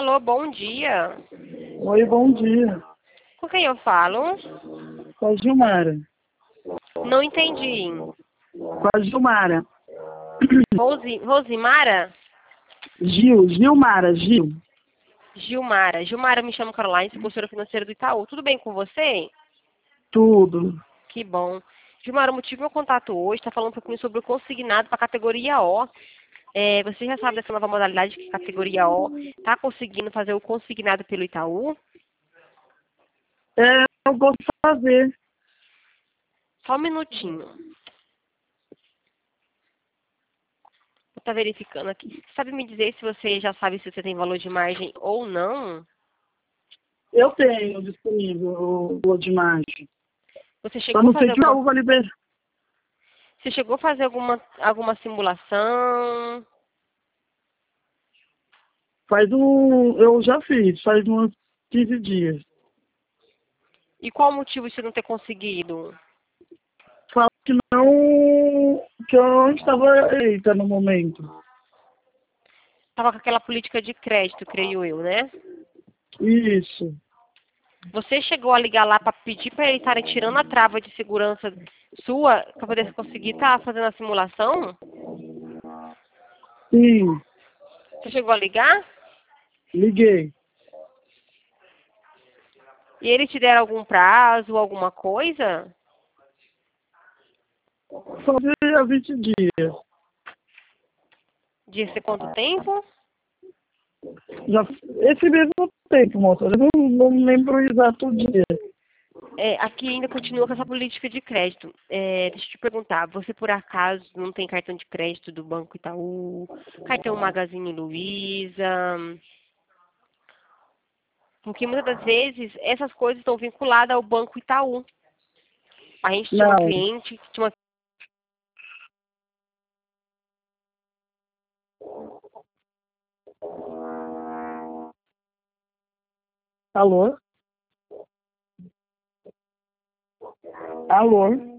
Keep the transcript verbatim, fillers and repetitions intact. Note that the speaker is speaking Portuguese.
Alô, bom dia. Oi, bom dia. Com quem eu falo? Com a Gilmara. Não entendi. Com a Gilmara. Rosi, Rosimara? Gil, Gilmara, Gil. Gilmara. Gilmara, me chamo Caroline, sou consultora financeira do Itaú. Tudo bem com você? Tudo. Que bom. Gilmara, o motivo do meu contato hoje está falando um pouquinho sobre o consignado para a categoria O. É, você já sabe dessa nova modalidade que a categoria O está conseguindo fazer o consignado pelo Itaú? É, eu gosto de fazer. Só um minutinho. Vou estar verificando aqui. Você sabe me dizer se você já sabe se você tem valor de margem ou não? Eu tenho disponível o valor de margem. Você Só chegou a não fazer sei que a alguma, uva libera. você chegou a fazer alguma, alguma simulação? Faz um. Eu já fiz, faz uns quinze dias. E qual o motivo de você não ter conseguido? Falo que não. Que eu não estava eleita no momento. Estava com aquela política de crédito, creio eu, né? Isso. Você chegou a ligar lá para pedir para eles estarem tirando a trava de segurança sua para poder conseguir estar fazendo a simulação? Sim. Você chegou a ligar? Liguei. E eles te deram algum prazo, alguma coisa? Fazia vinte dias. Disse quanto tempo? Já, esse mesmo tempo, moça. Eu não, não lembro o exato dia. É, aqui ainda continua com essa política de crédito. É, deixa eu te perguntar, você por acaso não tem cartão de crédito do Banco Itaú, cartão Magazine Luiza? Porque muitas das vezes essas coisas estão vinculadas ao Banco Itaú. A gente tinha uma Não. cliente que tinha uma Alô? Alô?